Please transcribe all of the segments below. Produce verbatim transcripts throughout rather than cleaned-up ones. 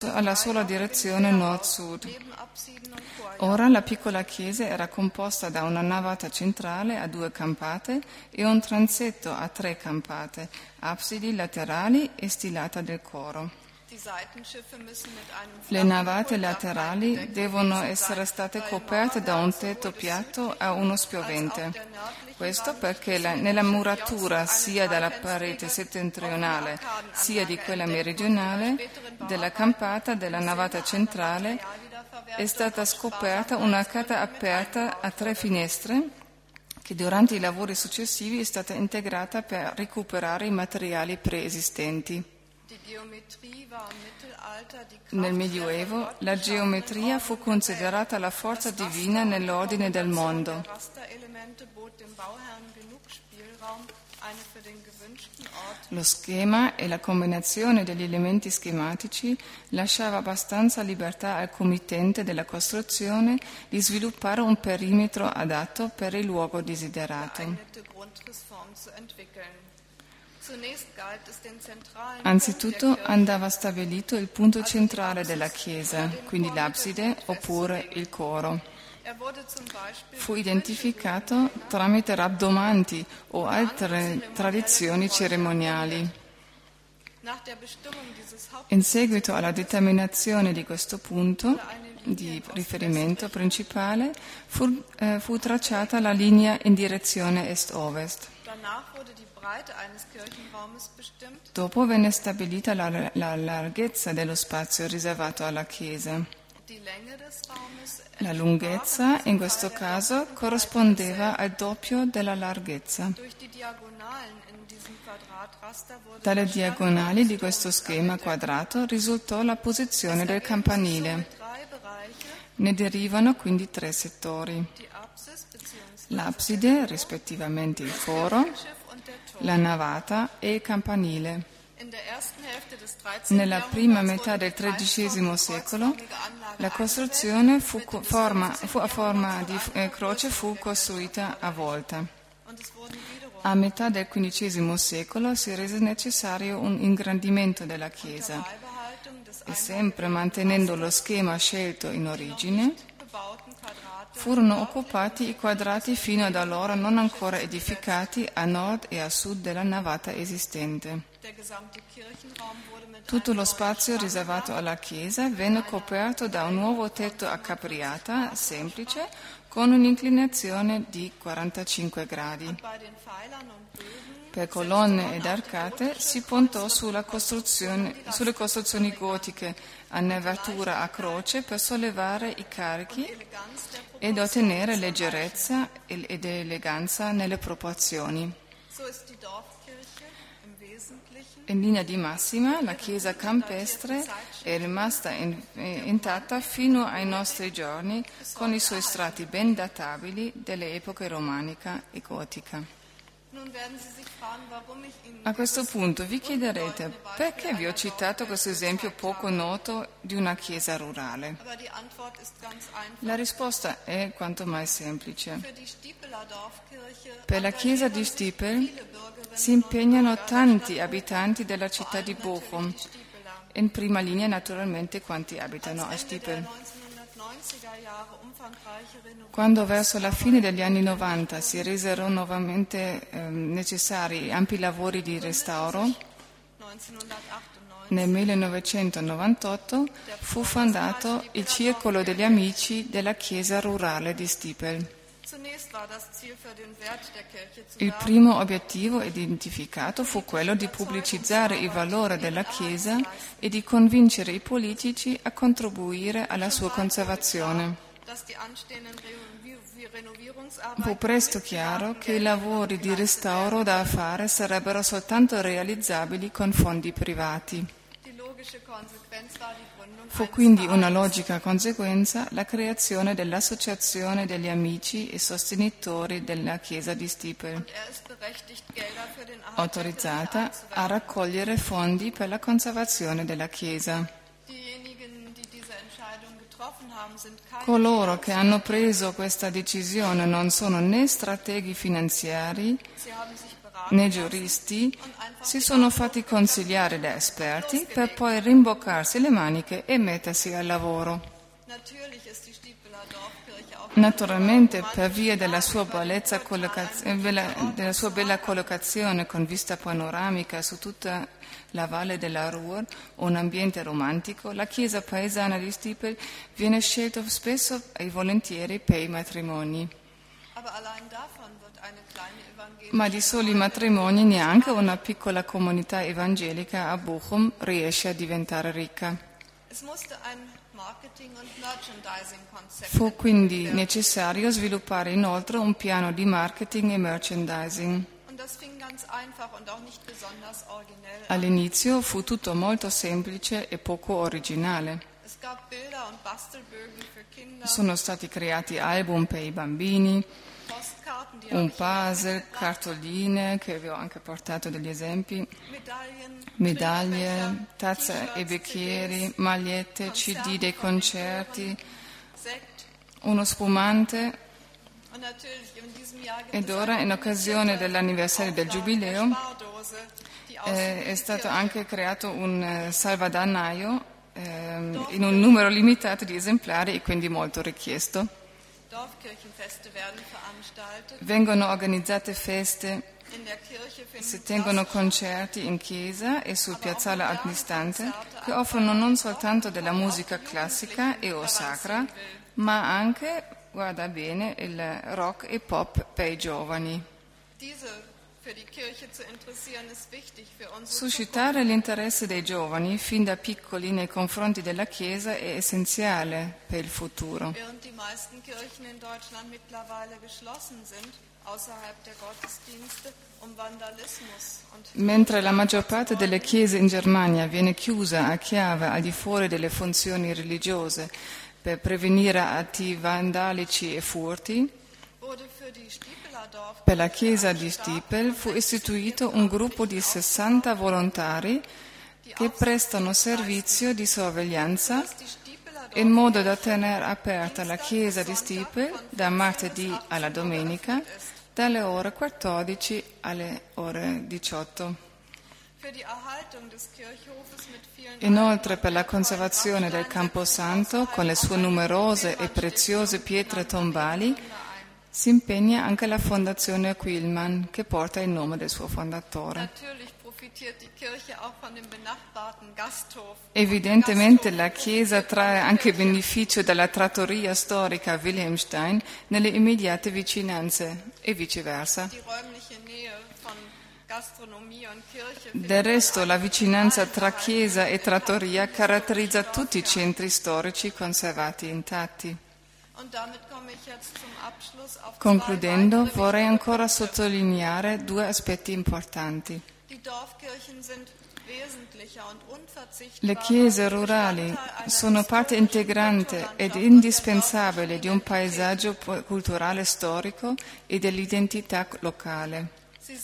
alla sola direzione nord-sud. Ora la piccola chiesa era composta da una navata centrale a due campate e un transetto a tre campate, absidi laterali e stilata del coro. Le navate laterali devono essere state coperte da un tetto piatto a uno spiovente. Questo perché la, nella muratura sia della parete settentrionale sia di quella meridionale della campata della navata centrale è stata scoperta un'arcata aperta a tre finestre che durante i lavori successivi è stata integrata per recuperare i materiali preesistenti. Nel Medioevo la geometria fu considerata la forza divina nell'ordine del mondo. Lo schema e la combinazione degli elementi schematici lasciava abbastanza libertà al committente della costruzione di sviluppare un perimetro adatto per il luogo desiderato. Anzitutto andava stabilito il punto centrale della chiesa, quindi l'abside oppure il coro. Fu identificato tramite rabdomanti o altre tradizioni cerimoniali. In seguito alla determinazione di questo punto di riferimento principale fu, eh, fu tracciata la linea in direzione est-ovest. Dopo venne stabilita la, la larghezza dello spazio riservato alla chiesa. La lunghezza, in questo caso, corrispondeva al doppio della larghezza. Dalle diagonali di questo schema quadrato risultò la posizione del campanile. Ne derivano quindi tre settori: l'abside, rispettivamente il coro, la navata e il campanile. Nella prima metà del tredicesimo secolo la costruzione fu, forma, fu a forma di eh, croce fu costruita a volta. A metà del quindicesimo secolo si rese necessario un ingrandimento della chiesa e, sempre mantenendo lo schema scelto in origine, furono occupati i quadrati fino ad allora non ancora edificati a nord e a sud della navata esistente. Tutto lo spazio riservato alla chiesa venne coperto da un nuovo tetto a capriata semplice con un'inclinazione di quarantacinque gradi. Per colonne ed arcate si puntò sulla costruzione, sulle costruzioni gotiche a nervatura a croce per sollevare i carichi ed ottenere leggerezza ed eleganza nelle proporzioni. In linea di massima, la chiesa campestre è rimasta in, eh, intatta fino ai nostri giorni con i suoi strati ben databili delle epoche romanica e gotica. A questo punto vi chiederete perché vi ho citato questo esempio poco noto di una chiesa rurale. La risposta è quanto mai semplice. Per la chiesa di Stiepel si impegnano tanti abitanti della città di Bochum, in prima linea naturalmente quanti abitano a Stiepel. Quando verso la fine degli anni novanta si resero nuovamente eh, necessari ampi lavori di restauro, nel millenovecentonovantotto fu fondato il Circolo degli Amici della Chiesa Rurale di Stiepel. Il primo obiettivo identificato fu quello di pubblicizzare il valore della Chiesa e di convincere i politici a contribuire alla sua conservazione. Fu presto chiaro che i lavori di restauro da fare sarebbero soltanto realizzabili con fondi privati. Fu quindi una logica conseguenza la creazione dell'Associazione degli Amici e Sostenitori della Chiesa di Stiepel, autorizzata a raccogliere fondi per la conservazione della Chiesa. Coloro che hanno preso questa decisione non sono né strateghi finanziari né giuristi si sono fatti consigliare da esperti per poi rimboccarsi le maniche e mettersi al lavoro. Naturalmente, per via della sua, collocaz- della sua bella collocazione con vista panoramica su tutta la valle della Ruhr, un ambiente romantico, la chiesa paesana di Stiepel viene scelta spesso e volentieri per i matrimoni. Ma di soli matrimoni neanche una piccola comunità evangelica a Bochum riesce a diventare ricca. Fu quindi necessario sviluppare inoltre un piano di marketing e merchandising. All'inizio fu tutto molto semplice e poco originale. Sono stati creati album per i bambini, un puzzle, cartoline, che vi ho anche portato degli esempi, medaglie, tazze e bicchieri, magliette, C D dei concerti, uno spumante, ed ora, in occasione dell'anniversario del Giubileo, eh, è stato anche creato un eh, salvadanaio eh, in un numero limitato di esemplari e quindi molto richiesto. Vengono organizzate feste, si tengono concerti in chiesa e sul piazzale antistante che offrono non soltanto della musica classica e o sacra, ma anche, guarda bene, il rock e pop per i giovani. Suscitare l'interesse dei giovani fin da piccoli nei confronti della Chiesa è essenziale per il futuro. Mentre la maggior parte delle chiese in Germania viene chiusa a chiave al di fuori delle funzioni religiose per prevenire atti vandalici e furti, per la chiesa di Stiepel fu istituito un gruppo di sessanta volontari che prestano servizio di sorveglianza in modo da tenere aperta la chiesa di Stiepel da martedì alla domenica dalle ore quattordici alle ore diciotto. Inoltre, per la conservazione del Camposanto, con le sue numerose e preziose pietre tombali, si impegna anche la Fondazione Quillman, che porta il nome del suo fondatore. Evidentemente la Chiesa trae anche beneficio dalla trattoria storica Wilhelmstein nelle immediate vicinanze e viceversa. Del resto, la vicinanza tra chiesa e trattoria caratterizza tutti i centri storici conservati intatti. Concludendo, vorrei ancora sottolineare due aspetti importanti. Le chiese rurali sono parte integrante ed indispensabile di un paesaggio culturale storico e dell'identità locale.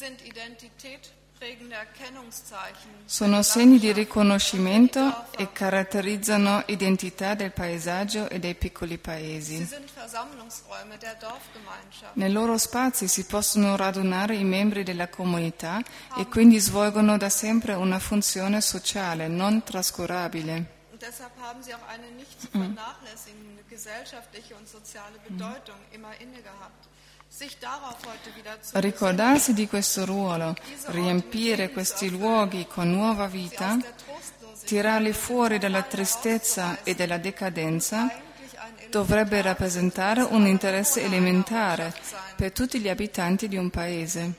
Sono segni di riconoscimento e caratterizzano identità del paesaggio e dei piccoli paesi. Nei loro spazi si possono radunare i membri della comunità e quindi svolgono da sempre una funzione sociale non trascurabile. Mm. Ricordarsi di questo ruolo, riempire questi luoghi con nuova vita, tirarli fuori dalla tristezza e dalla decadenza, dovrebbe rappresentare un interesse elementare per tutti gli abitanti di un paese.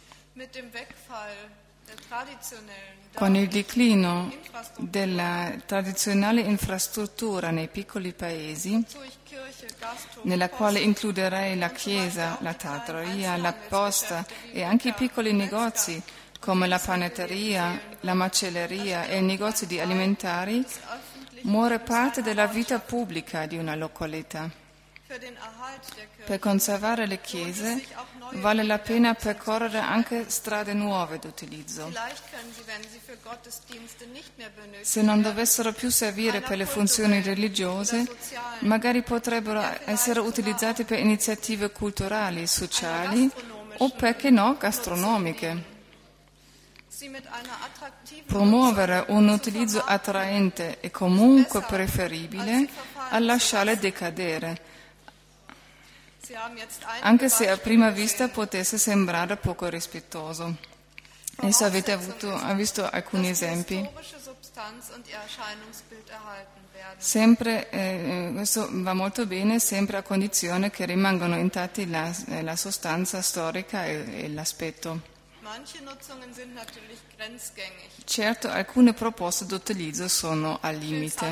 Con il declino della tradizionale infrastruttura nei piccoli paesi, nella quale includerei la chiesa, la trattoria, la posta e anche i piccoli negozi come la panetteria, la macelleria e i negozi di alimentari, muore parte della vita pubblica di una località. Per conservare le chiese vale la pena percorrere anche strade nuove d'utilizzo. Se non dovessero più servire per le funzioni religiose, magari potrebbero essere utilizzate per iniziative culturali, sociali o, perché no, gastronomiche. promuovere un utilizzo attraente e comunque preferibile a lasciarle decadere, anche se a prima vista potesse sembrare poco rispettoso. Adesso avete avuto, ha visto alcuni esempi. Sempre, eh, questo va molto bene, sempre a condizione che rimangano intatti la, la sostanza storica e, e l'aspetto. Certo, alcune proposte d'utilizzo sono al limite.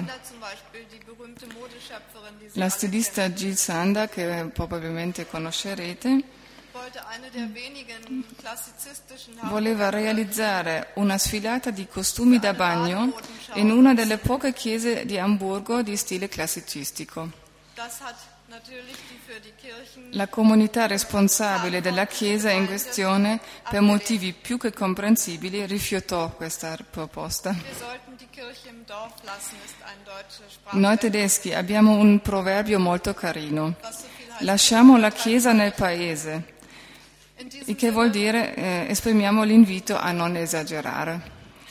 La stilista Jill Sander, che probabilmente conoscerete, voleva realizzare una sfilata di costumi da bagno in una delle poche chiese di Amburgo di stile classicistico. La comunità responsabile della chiesa in questione, per motivi più che comprensibili, rifiutò questa proposta. Noi tedeschi abbiamo un proverbio molto carino: lasciamo la chiesa nel paese, il che vuol dire eh, esprimiamo l'invito a non esagerare.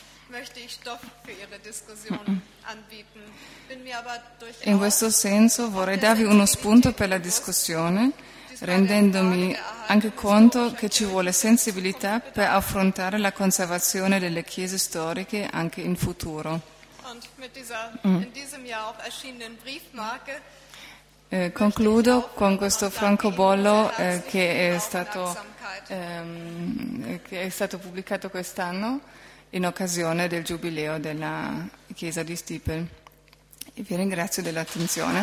In questo senso vorrei darvi uno spunto per la discussione, rendendomi anche conto che ci vuole sensibilità per affrontare la conservazione delle chiese storiche anche in futuro. Mm. Eh, concludo con questo francobollo eh, che, è stato, ehm, che è stato pubblicato quest'anno in occasione del giubileo della chiesa di Stiepel. E vi ringrazio dell'attenzione.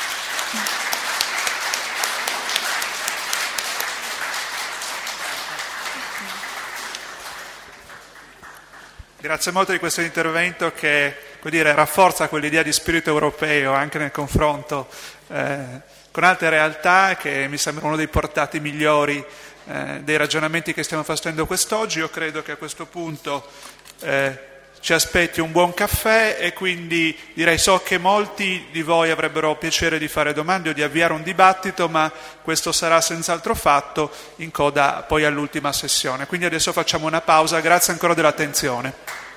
Grazie molto di questo intervento che, come dire, rafforza quell'idea di spirito europeo anche nel confronto eh, con altre realtà, che mi sembra uno dei portati migliori eh, dei ragionamenti che stiamo facendo quest'oggi. Io credo che a questo punto eh, ci aspetti un buon caffè e quindi direi, so che molti di voi avrebbero piacere di fare domande o di avviare un dibattito, ma questo sarà senz'altro fatto in coda poi all'ultima sessione. Quindi adesso facciamo una pausa, grazie ancora dell'attenzione.